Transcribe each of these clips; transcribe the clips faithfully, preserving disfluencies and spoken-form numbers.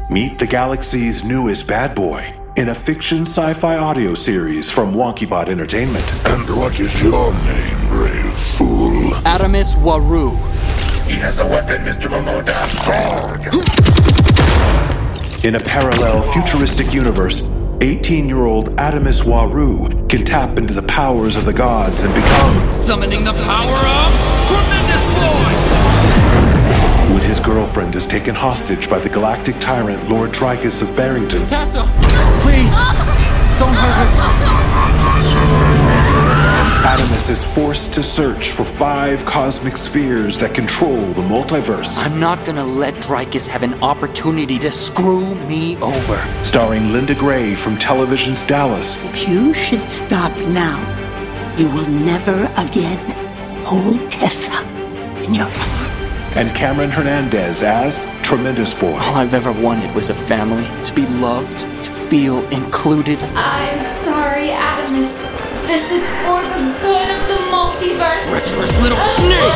Meet the galaxy's newest bad boy in a fiction sci-fi audio series from WonkyBot Entertainment. And what is your name, brave fool? Adamus Waru. He has a weapon, Mister Momoda. God! In a parallel futuristic universe, eighteen-year-old Adamus Waru can tap into the powers of the gods and become... Summoning the power of Tremendous Boy! When his girlfriend is taken hostage by the galactic tyrant Lord Tricus of Barrington... Tessa! Please! Don't hurt her! Adamus is forced to search for five cosmic spheres that control the multiverse. I'm not gonna let Dreykus have an opportunity to screw me over. Starring Linda Gray from television's Dallas. If you should stop now, you will never again hold Tessa in your arms. And Cameron Hernandez as Tremendous Boy. All I've ever wanted was a family, to be loved, to feel included. I'm sorry, Adamus. This is for the good of the multiverse. Treacherous little snake!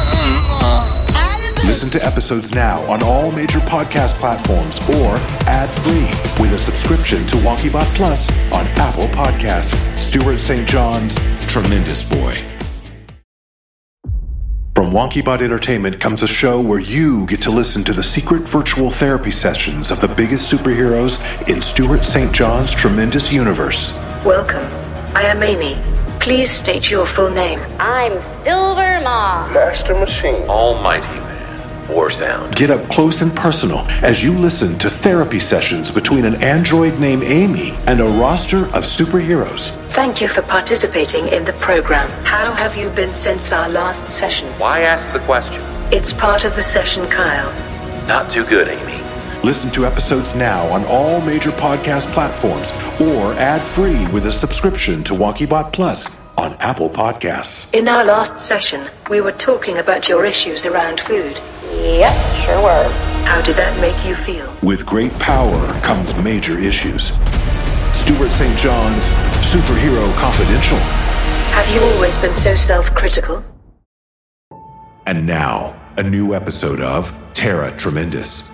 Listen to episodes now on all major podcast platforms or ad-free with a subscription to WonkyBot Plus on Apple Podcasts. Stuart Saint John's Tremendous Boy. From WonkyBot Entertainment comes a show where you get to listen to the secret virtual therapy sessions of the biggest superheroes in Stuart Saint John's tremendous universe. Welcome. I am Amy. Please state your full name. I'm Silver Maw. Master Machine. Almighty Man. War Sound. Get up close and personal as you listen to therapy sessions between an android named Amy and a roster of superheroes. Thank you for participating in the program. How have you been since our last session? Why ask the question? It's part of the session, Kyle. Not too good, Amy. Listen to episodes now on all major podcast platforms or ad-free with a subscription to WonkyBot Plus on Apple Podcasts. In our last session, we were talking about your issues around food. Yep, sure were. How did that make you feel? With great power comes major issues. Stuart Saint John's Superhero Confidential. Have you always been so self-critical? And now, a new episode of Terra Tremendous.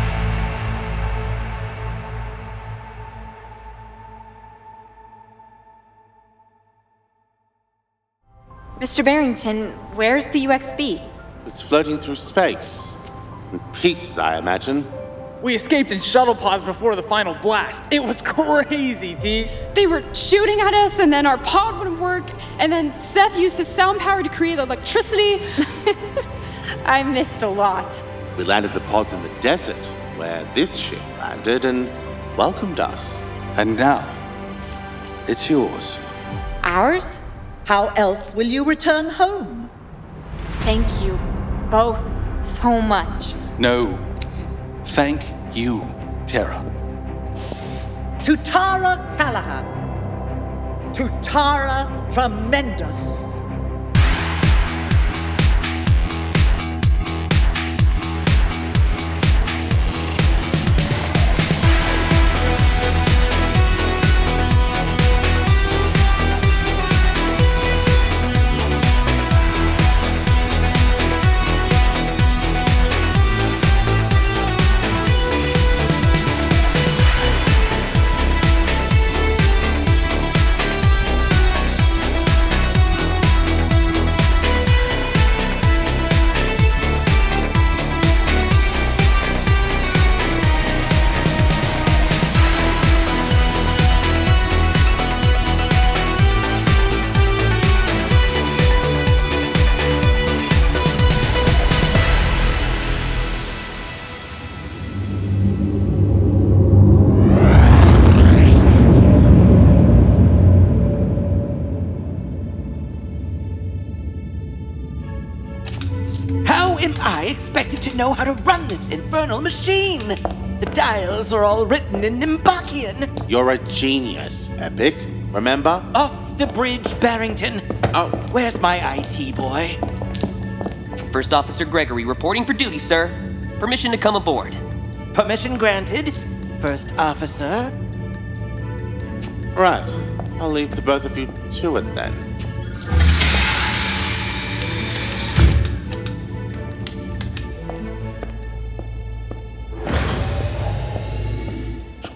Mister Barrington, where's the U X B? It's floating through space. In pieces, I imagine. We escaped in shuttle pods before the final blast. It was crazy, D. They were shooting at us, and then our pod wouldn't work, and then Seth used his sound power to create electricity. I missed a lot. We landed the pods in the desert, where this ship landed and welcomed us. And now, it's yours. Ours? How else will you return home? Thank you both so much. No. Thank you, Terra. To Tara Callahan. To Tara Tremendous. Expected to know how to run this infernal machine. The dials are all written in Nimbachian. You're a genius, Epic. Remember? Off the bridge, Barrington. Oh. Where's my I T boy? First Officer Gregory reporting for duty, sir. Permission to come aboard. Permission granted, First Officer. Right. I'll leave the both of you to it then.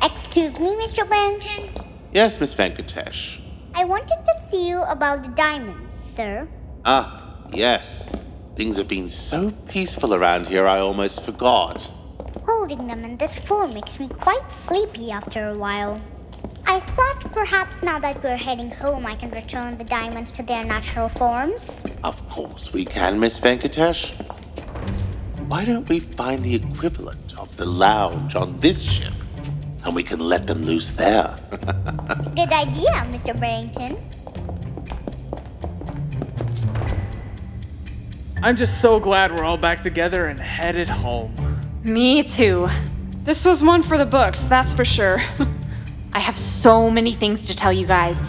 Excuse me, Mister Barrington? Yes, Miss Venkatesh. I wanted to see you about the diamonds, sir. Ah, yes. Things have been so peaceful around here I almost forgot. Holding them in this form makes me quite sleepy after a while. I thought perhaps now that we're heading home I can return the diamonds to their natural forms. Of course we can, Miss Venkatesh. Why don't we find the equivalent of the lounge on this ship, and we can let them loose there? Good idea, Mister Barrington. I'm just so glad we're all back together and headed home. Me too. This was one for the books, that's for sure. I have so many things to tell you guys.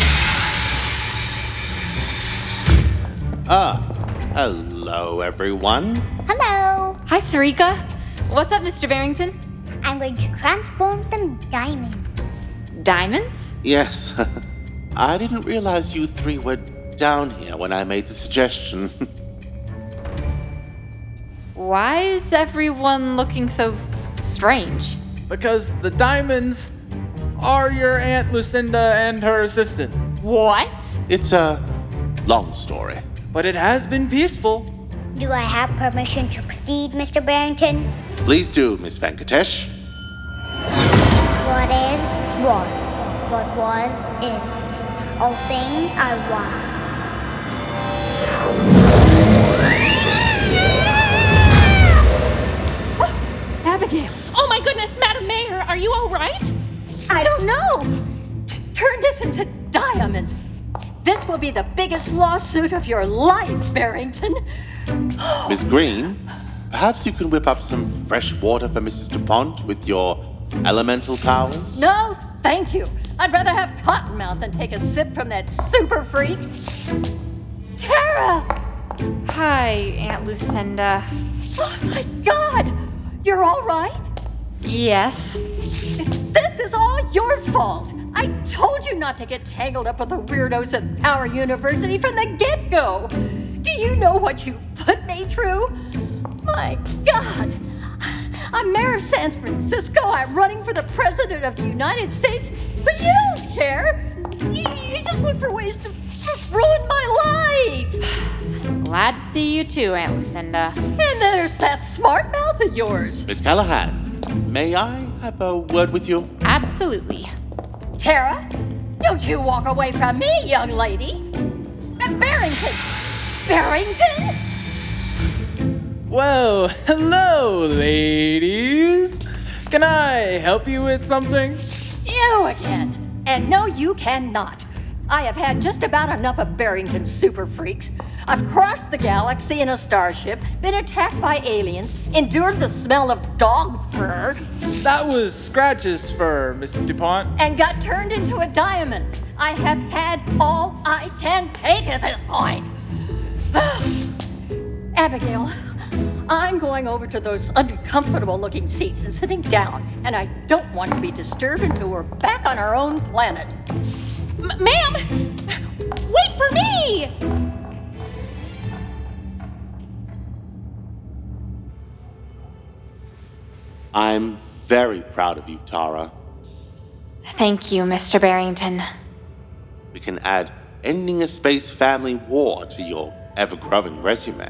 Ah, hello everyone. Hello. Hi, Sarika. What's up, Mister Barrington? I'm going to transform some diamonds. Diamonds? Yes. I didn't realize you three were down here when I made the suggestion. Why is everyone looking so strange? Because the diamonds are your Aunt Lucinda and her assistant. What? It's a long story. But it has been peaceful. Do I have permission to proceed, Mister Barrington? Please do, Miss Venkatesh. What is, was. What was, is. All things are one. Abigail! Oh my goodness, Madam Mayor, are you all right? I don't know! T- turn this into diamonds. This will be the biggest lawsuit of your life, Barrington. Miss Green, perhaps you can whip up some fresh water for Missus DuPont with your elemental powers? No, thank you. I'd rather have Cottonmouth than take a sip from that super freak. Tara! Hi, Aunt Lucinda. Oh my God! You're all right? Yes. This is all your fault. I told you not to get tangled up with the weirdos at Power University from the get-go. Do you know what you've put me through? My God. I'm mayor of San Francisco. I'm running for the president of the United States. But you don't care. You, you just look for ways to ruin my life. Glad to see you too, Aunt Lucinda. And there's that smart mouth of yours. Miss Callahan, may I have a word with you? Absolutely. Tara, don't you walk away from me, young lady. Barrington! Barrington? Well, hello, ladies. Can I help you with something? You again. And no, you cannot. I have had just about enough of Barrington's super freaks. I've crossed the galaxy in a starship, been attacked by aliens, endured the smell of dog fur. That was Scratch's fur, Missus DuPont. And got turned into a diamond. I have had all I can take at this point. Abigail, I'm going over to those uncomfortable looking seats and sitting down, and I don't want to be disturbed until we're back on our own planet. M- ma'am! Wait for me! I'm very proud of you, Tara. Thank you, Mister Barrington. We can add ending a space family war to your ever-growing resume.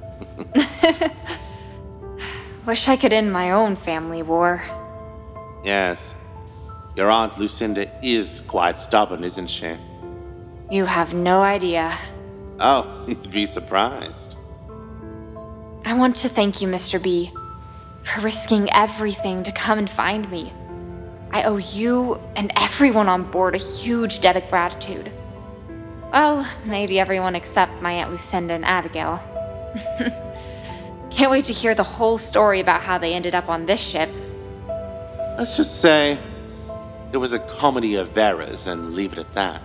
Wish I could end my own family war. Yes. Your Aunt Lucinda is quite stubborn, isn't she? You have no idea. Oh, you'd be surprised. I want to thank you, Mister B, for risking everything to come and find me. I owe you and everyone on board a huge debt of gratitude. Well, maybe everyone except my Aunt Lucinda and Abigail. Can't wait to hear the whole story about how they ended up on this ship. Let's just say it was a comedy of errors and leave it at that.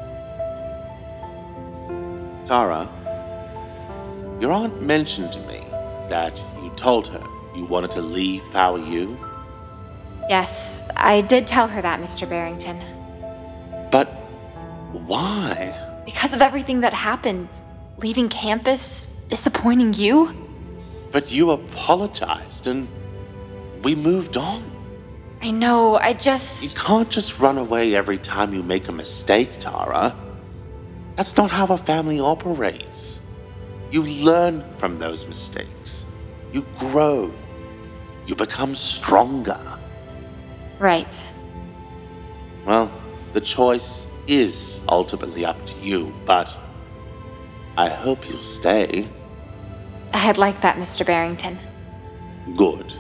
Tara, your aunt mentioned to me that you told her you wanted to leave Power U. Yes, I did tell her that, Mister Barrington. But why? Because of everything that happened. Leaving campus, disappointing you. But you apologized and we moved on. I know, I just... You can't just run away every time you make a mistake, Tara. That's not how a family operates. You learn from those mistakes. You grow. You become stronger. Right. Well, the choice is ultimately up to you, but I hope you'll stay. I'd like that, Mister Barrington. Good.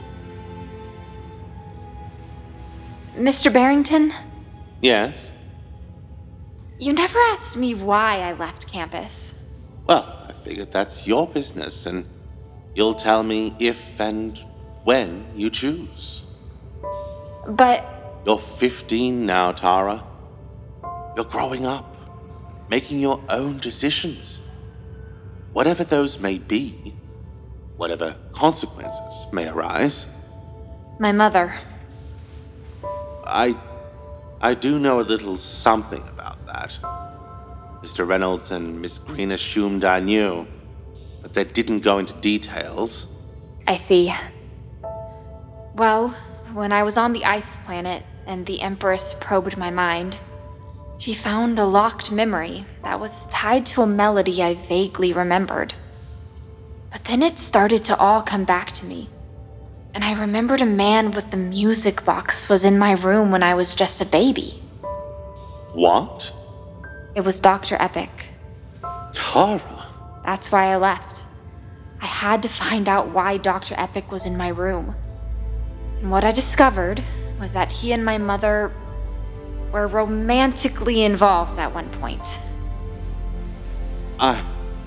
Mister Barrington? Yes? You never asked me why I left campus. Well, I figured that's your business, and you'll tell me if and when you choose. But... You're fifteen now, Tara. You're growing up, making your own decisions. Whatever those may be, whatever consequences may arise. My mother. I... I do know a little something about that. Mister Reynolds and Miss Green assumed I knew, but they didn't go into details. I see. Well, when I was on the ice planet and the Empress probed my mind, she found a locked memory that was tied to a melody I vaguely remembered. But then it started to all come back to me. And I remembered a man with the music box was in my room when I was just a baby. What? It was Doctor Epic. Tara? That's why I left. I had to find out why Doctor Epic was in my room. And what I discovered was that he and my mother were romantically involved at one point. I...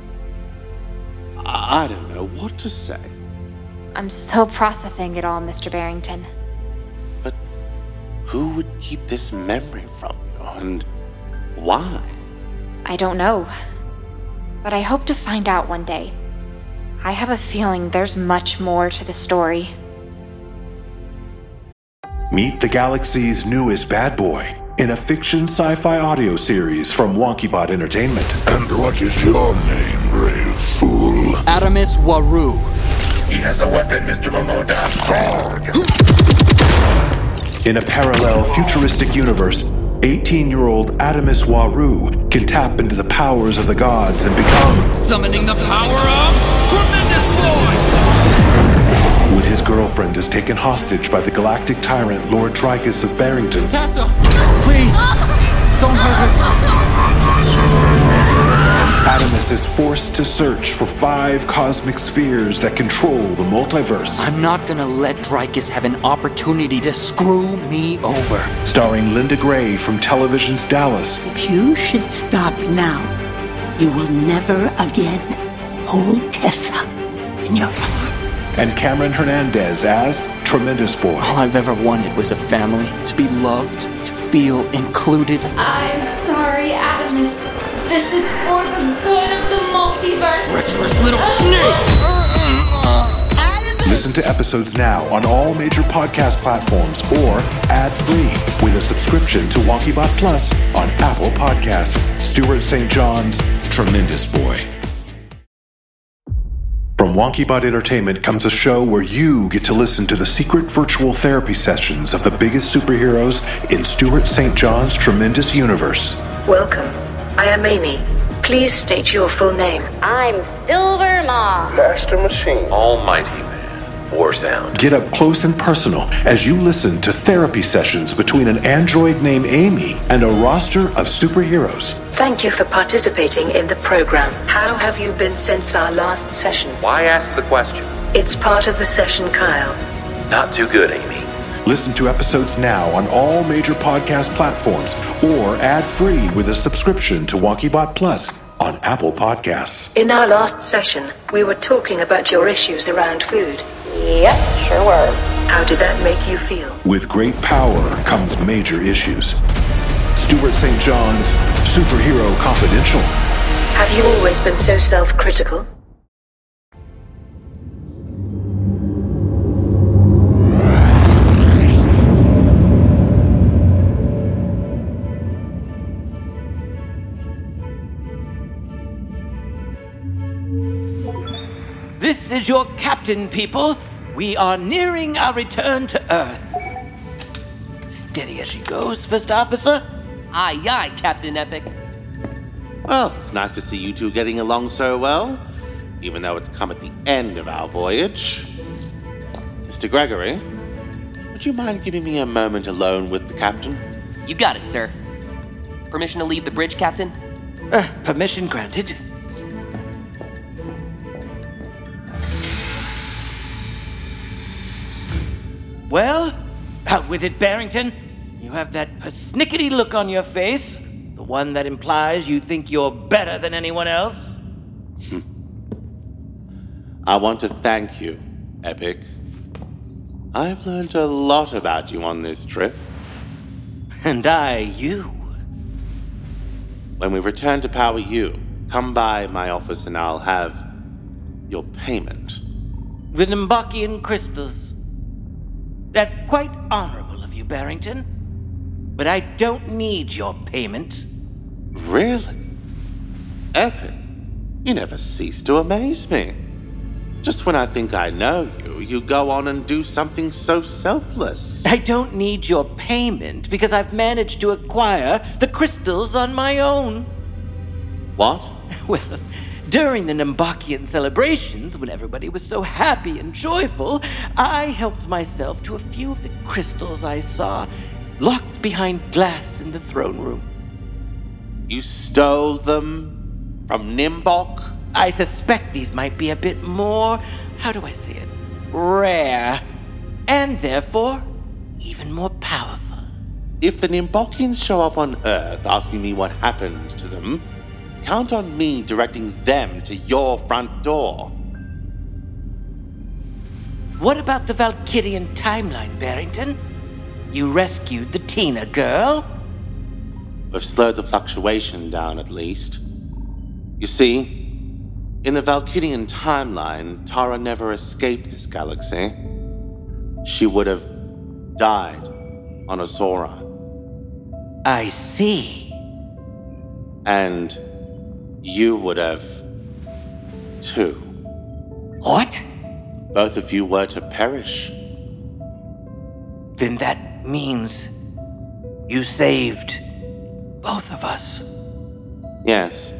I don't know what to say. I'm still processing it all, Mister Barrington. But who would keep this memory from you, and why? I don't know. But I hope to find out one day. I have a feeling there's much more to the story. Meet the galaxy's newest bad boy in a fiction sci-fi audio series from WonkyBot Entertainment. And what is your name, brave fool? Adamus Waru. He has a weapon, Mister Momoda. In a parallel futuristic universe, eighteen-year-old Adamus Waru can tap into the powers of the gods and become... Summoning the power of Tremendous Boy! When his girlfriend is taken hostage by the galactic tyrant Lord Tricus of Barrington... Tessa! Please! Don't hurt her! Adamus is forced to search for five cosmic spheres that control the multiverse. I'm not gonna let Dreykus have an opportunity to screw me over. Starring Linda Gray from television's Dallas. If you should stop now, you will never again hold Tessa in your arms. And Cameron Hernandez as Tremendous Boy. All I've ever wanted was a family, to be loved, to feel included. I'm sorry, Adamus. This is for the good of the multiverse. Treacherous little snake! Listen to episodes now on all major podcast platforms or ad-free with a subscription to WonkyBot Plus on Apple Podcasts. Stuart Saint John's Tremendous Boy. From WonkyBot Entertainment comes a show where you get to listen to the secret virtual therapy sessions of the biggest superheroes in Stuart Saint John's tremendous universe. Welcome. I am Amy. Please state your full name. I'm Silver Maw. Master Machine. Almighty Man. War Sound. Get up close and personal as you listen to therapy sessions between an android named Amy and a roster of superheroes. Thank you for participating in the program. How have you been since our last session? Why ask the question? It's part of the session, Kyle. Not too good, Amy. Listen to episodes now on all major podcast platforms or ad-free with a subscription to WonkyBot Plus on Apple Podcasts. In our last session, we were talking about your issues around food. Yep, sure were. How did that make you feel? With great power comes major issues. Stuart Saint John's Superhero Confidential. Have you always been so self-critical? This is your captain, people. We are nearing our return to Earth. Steady as she goes, First Officer. Aye, aye, Captain Epic. Well, it's nice to see you two getting along so well, even though it's come at the end of our voyage. Mister Gregory, would you mind giving me a moment alone with the captain? You got it, sir. Permission to leave the bridge, Captain? Uh, permission granted. Well, out with it, Barrington. You have that persnickety look on your face, the one that implies you think you're better than anyone else. I want to thank you, Epic. I've learned a lot about you on this trip. And I, you. When we return to Power U, come by my office and I'll have your payment. The Nimbachian crystals. That's quite honorable of you, Barrington. But I don't need your payment. Really? Epic, you never cease to amaze me. Just when I think I know you, you go on and do something so selfless. I don't need your payment because I've managed to acquire the crystals on my own. What? Well, during the Nimbachian celebrations, when everybody was so happy and joyful, I helped myself to a few of the crystals I saw locked behind glass in the throne room. You stole them from Nimbok? I suspect these might be a bit more, how do I say it, rare, and therefore even more powerful. If the Nimbokians show up on Earth asking me what happened to them, count on me directing them to your front door. What about the Valkyrian timeline, Barrington? You rescued the Tina girl? We've slowed the fluctuation down at least. You see, in the Valkyrian timeline, Tara never escaped this galaxy. She would have died on Azora. I see. And you would have, too. What? Both of you were to perish. Then that means you saved both of us. Yes.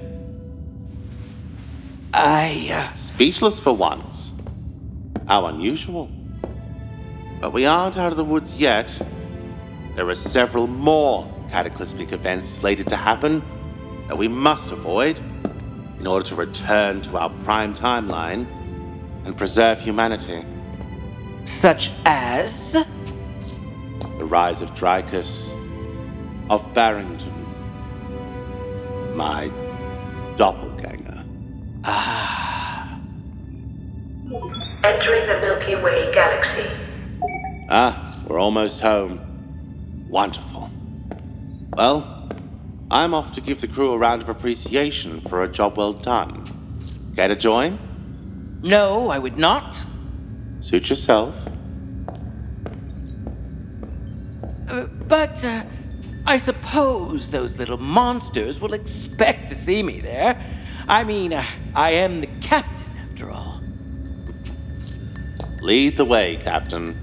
I, uh... Speechless for once. How unusual. But we aren't out of the woods yet. There are several more cataclysmic events slated to happen that we must avoid in order to return to our prime timeline and preserve humanity. Such as? The rise of Dreykus, of Barrington, my doppelganger. Ah. Entering the Milky Way galaxy. Ah, we're almost home. Wonderful. Well, I'm off to give the crew a round of appreciation for a job well done. Care to join? No, I would not. Suit yourself. Uh, but, uh, I suppose those little monsters will expect to see me there. I mean, uh, I am the captain, after all. Lead the way, Captain.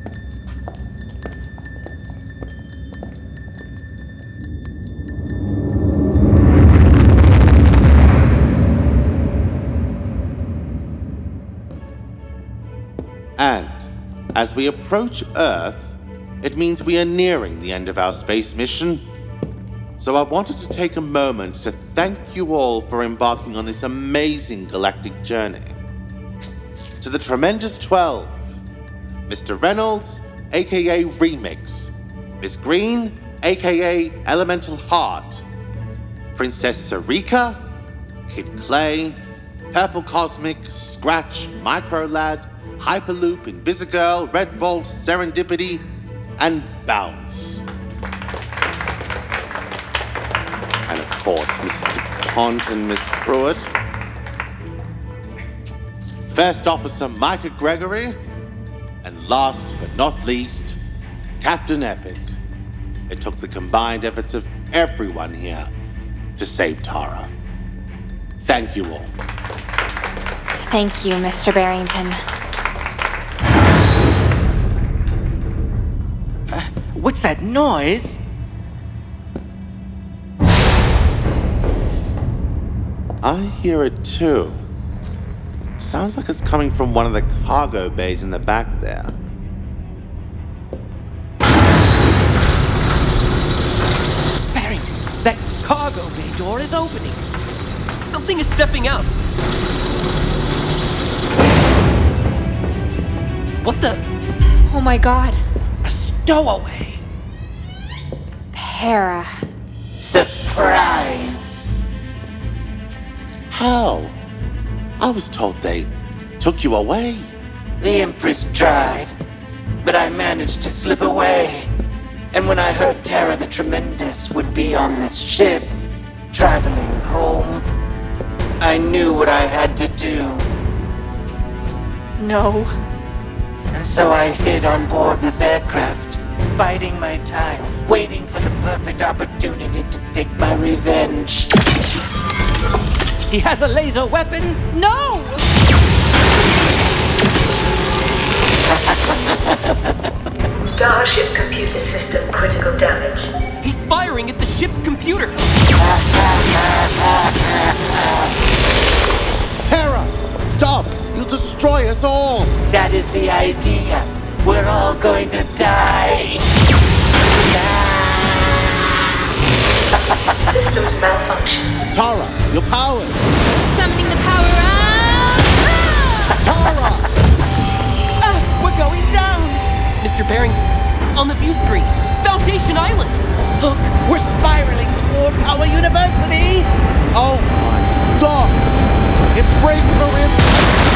And as we approach Earth, it means we are nearing the end of our space mission. So I wanted to take a moment to thank you all for embarking on this amazing galactic journey. To the Tremendous Twelve, Mister Reynolds, aka Remix, Miss Green, aka Elemental Heart, Princess Sarika, Kid Clay, Purple Cosmic, Scratch, Microlad, Hyperloop, Invisigirl, Red Bolt, Serendipity, and Bounce. And of course, Missus DuPont and Miss Pruitt. First Officer Micah Gregory. And last but not least, Captain Epic. It took the combined efforts of everyone here to save Tara. Thank you all. Thank you, Mister Barrington. What's that noise? I hear it too. Sounds like it's coming from one of the cargo bays in the back there. Barrington, that cargo bay door is opening. Something is stepping out. What the? Oh my god. A stowaway. Para. Surprise! How? I was told they took you away. The Empress tried, but I managed to slip away. And when I heard Terra the Tremendous would be on this ship, traveling home, I knew what I had to do. No. And so I hid on board this aircraft, biding my time, waiting for the perfect opportunity to take my revenge. He has a laser weapon? No! Starship computer system critical damage. He's firing at the ship's computer. Para! Stop! You'll destroy us all! That is the idea. We're all going to die. Systems malfunction. Tara, your power! Summoning the power up! Tara! Ah, we're going down! Mister Barrington, on the view screen, Foundation Island! Look, we're spiraling toward Power University! Oh my god! Embrace the impact!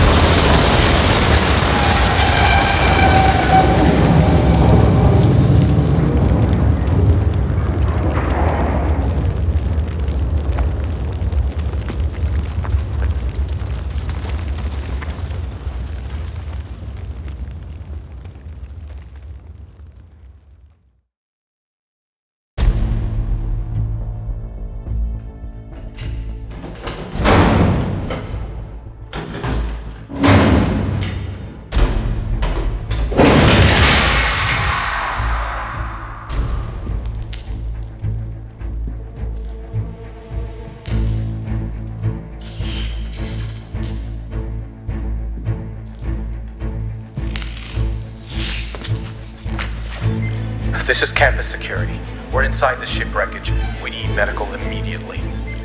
This is campus security. We're inside the ship wreckage. We need medical immediately.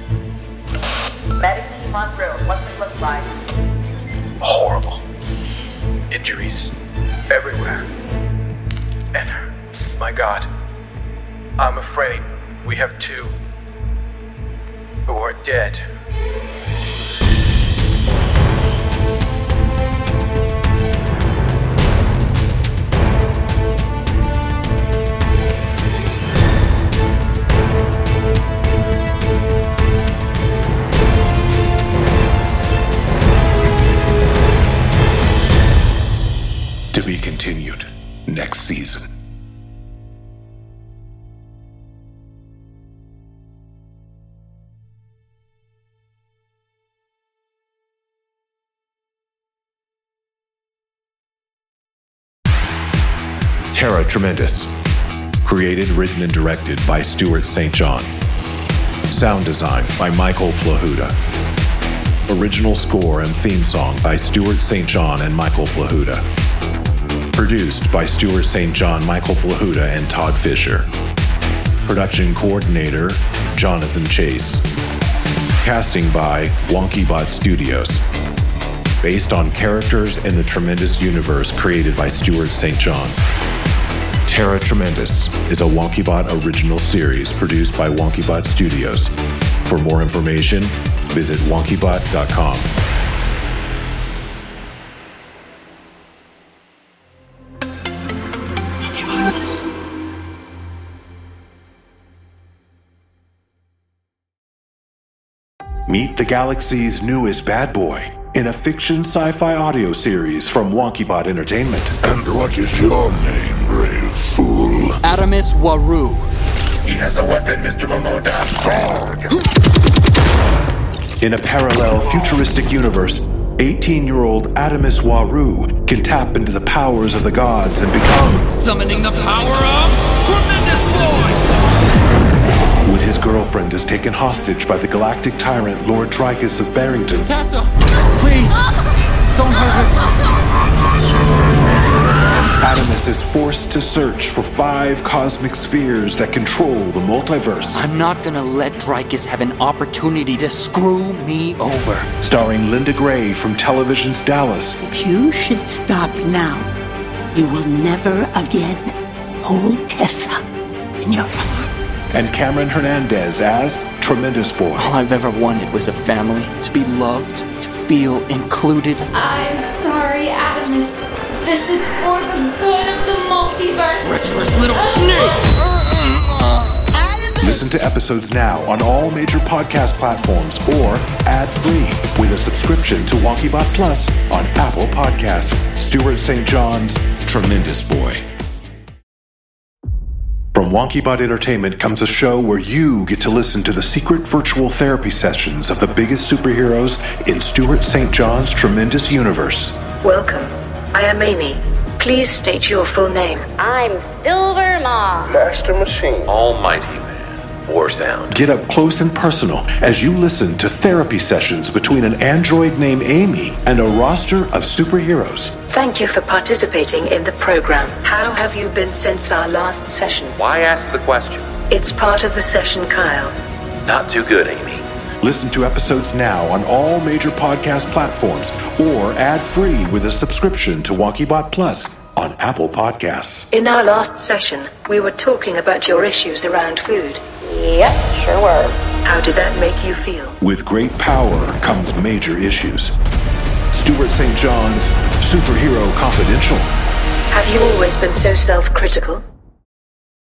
Medic team on room. What's it look like? Horrible. Injuries everywhere. And, my God, I'm afraid we have two who are dead. To be continued next season. Terra Tremendous. Created, written, and directed by Stuart Saint John. Sound design by Michael Plahuta. Original score and theme song by Stuart Saint John and Michael Plahuta. Produced by Stuart Saint John, Michael Plahuta, and Todd Fisher. Production coordinator, Jonathan Chase. Casting by WonkyBot Studios. Based on characters in the Tremendous universe created by Stuart Saint John. Terra Tremendous is a WonkyBot original series produced by WonkyBot Studios. For more information, visit wonky bot dot com. Meet the galaxy's newest bad boy in a fiction sci-fi audio series from WonkyBot Entertainment. And what is your name, brave fool? Adamus Waru. He has a weapon, Mister Momoda. God. In a parallel futuristic universe, eighteen-year-old Adamus Waru can tap into the powers of the gods and become... Summoning the power of Tremendous Boy! When his girlfriend is taken hostage by the galactic tyrant Lord Tricus of Barrington... Tessa! Please! Don't hurt her! Adamus is forced to search for five cosmic spheres that control the multiverse. I'm not gonna let Tricus have an opportunity to screw me over. Starring Linda Gray from television's Dallas. If you should stop now, you will never again hold Tessa in your arms. And Cameron Hernandez as Tremendous Boy. All I've ever wanted was a family, to be loved, to feel included. I'm sorry, Adamus. This is for the good of the multiverse. Treacherous little snake! Listen to episodes now on all major podcast platforms or ad-free with a subscription to WonkyBot Plus on Apple Podcasts. Stuart Saint John's Tremendous Boy. From WonkyBot Entertainment comes a show where you get to listen to the secret virtual therapy sessions of the biggest superheroes in Stuart Saint John's tremendous universe. Welcome. I am Amy. Please state your full name. I'm Silver Maw. Master Machine. Almighty Man. War Sound. Get up close and personal as you listen to therapy sessions between an android named Amy and a roster of superheroes. Thank you for participating in the program. How have you been since our last session? Why ask the question? It's part of the session, Kyle. Not too good, Amy. Listen to episodes now on all major podcast platforms or ad-free with a subscription to WonkyBot Plus on Apple Podcasts. In our last session, we were talking about your issues around food. Yep, sure were. How did that make you feel? With great power comes major issues. Stuart Saint John's Superhero Confidential. Have you always been so self-critical?